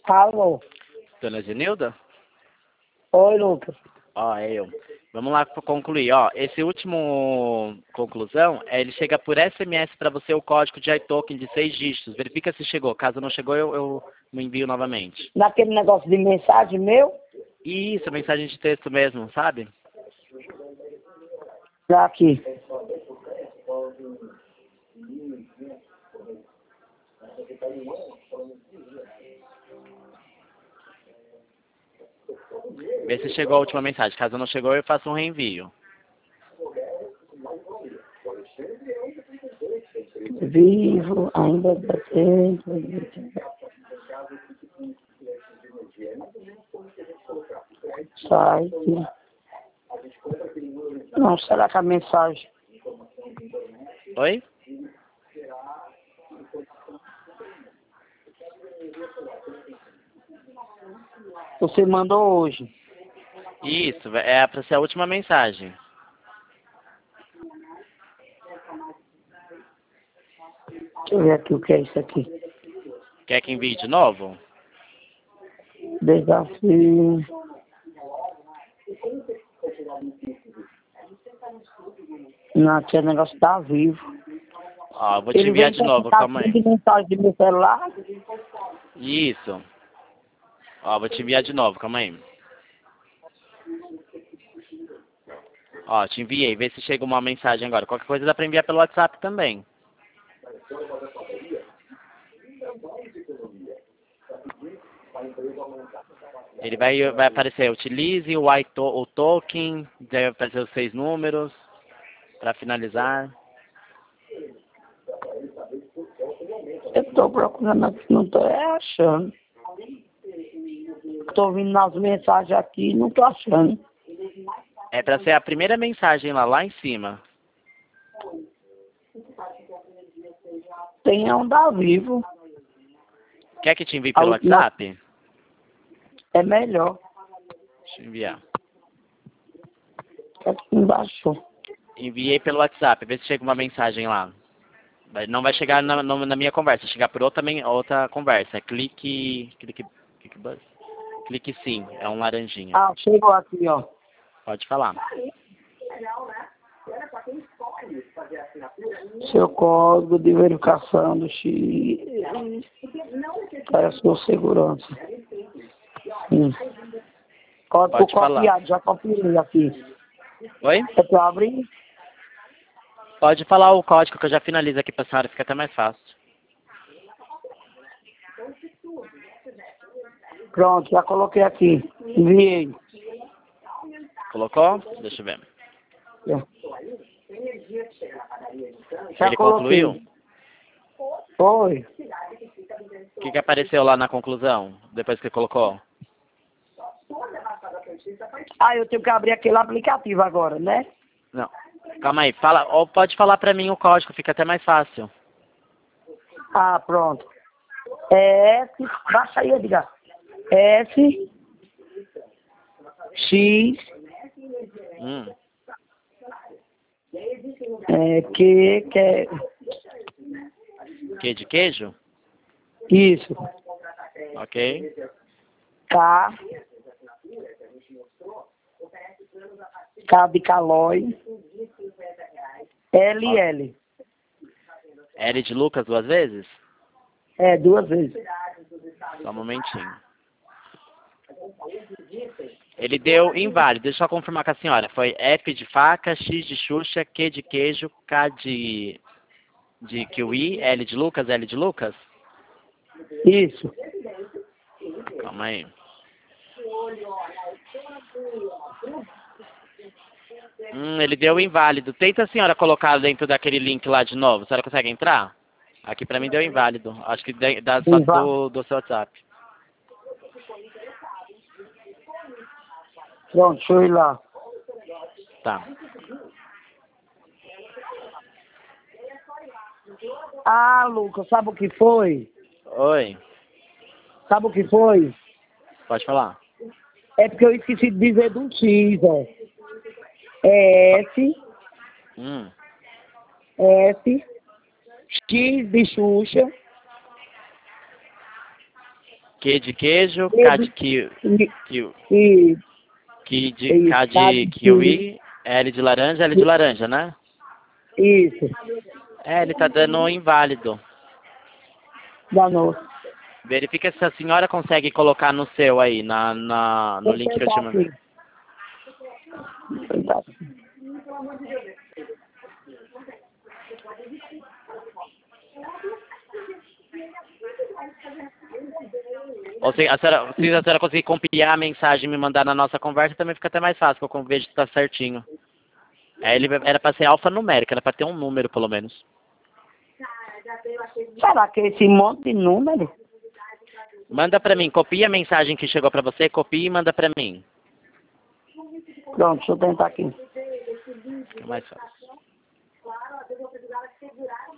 Alô? Dona Zenilda? Oi, Lucas. Ó, é eu. Vamos lá para concluir. Ó, esse último conclusão, ele chega por SMS para você o código de iToken de 6 dígitos. Verifica se chegou. Caso não chegou, eu me envio novamente. Naquele negócio de mensagem meu? Isso, mensagem de texto mesmo, sabe? Já aqui. Vê se chegou a última mensagem. Caso não chegou, eu faço um reenvio. Vivo, ainda dá tempo. Site. Não, será que a mensagem... Oi? Você mandou hoje. Isso, é para ser a última mensagem. Deixa eu ver aqui o que é isso aqui. Quer que envie de novo? Desafio. Não, aqui é negócio da Vivo. Ó, eu vou te enviar de novo, calma aí. De mensagem do meu celular? Isso. Ó, vou te enviar de novo, calma aí. Ó, te enviei, vê se chega uma mensagem agora. Qualquer coisa dá pra enviar pelo WhatsApp também. Ele vai aparecer, utilize o token, deve aparecer os 6 números, para finalizar. Eu estou procurando aqui, não estou achando. Estou ouvindo nas mensagens aqui e não estou achando. É para ser a primeira mensagem lá em cima. Tem um da Vivo. Quer que te envie pelo WhatsApp? É melhor. Deixa eu enviar. Aqui embaixo. Enviei pelo WhatsApp, vê se chega uma mensagem lá. Não vai chegar na minha conversa, vai chegar por outra conversa. Clique sim, é um laranjinha. Ah, chegou aqui, ó. Pode falar. Seu código de verificação do X. Para a sua segurança. Código Pode falar. copiado, já copiei aqui. Oi? É para abrir? Pode falar o código que eu já finalizo aqui pra senhora, fica até mais fácil. Pronto, já coloquei aqui. Enviei. Colocou? Deixa eu ver. Já Ele coloquei. concluiu? Oi. O que apareceu lá na conclusão, depois que colocou? Ah, eu tenho que abrir aquele aplicativo agora, né? Não. Calma aí, fala, ou pode falar pra mim o código, fica até mais fácil. Ah, pronto. É S, baixa aí, Edgar. S, X, que é... Que de queijo? Isso. Ok. K, K de calói, LL. L de Lucas 2 vezes? É, 2 vezes. Só um momentinho. Ele deu inválido, deixa eu confirmar com a senhora. Foi F de faca, X de Xuxa, Q de queijo, K de kiwi, L de Lucas, L de Lucas? Isso. Calma aí. Ele deu inválido. Tenta a senhora colocar dentro daquele link lá de novo. A senhora consegue entrar? Aqui pra mim deu inválido. Acho que dá só do seu WhatsApp. Pronto, deixa eu ir lá. Tá. Ah, Lucas, sabe o que foi? Oi. Sabe o que foi? Pode falar. É porque eu esqueci de dizer do X, ó. É S, S, X de Xuxa, Q de queijo, E K de ki, e, K de kiwi, L de laranja, né? isso, Ele tá dando inválido. danou. Verifica se a senhora consegue colocar no seu aí, no Vou link que eu te tentar mandei. aqui. Vou tentar aqui. Ou se a senhora conseguir copiar a mensagem e me mandar na nossa conversa, também fica até mais fácil, que eu vejo que tá certinho. Ele era para ser alfanumérica, era para ter um número, pelo menos. Será que esse monte de número? Manda para mim, copia a mensagem que chegou para você, copia e manda para mim. Pronto, deixa eu tentar aqui. É mais fácil.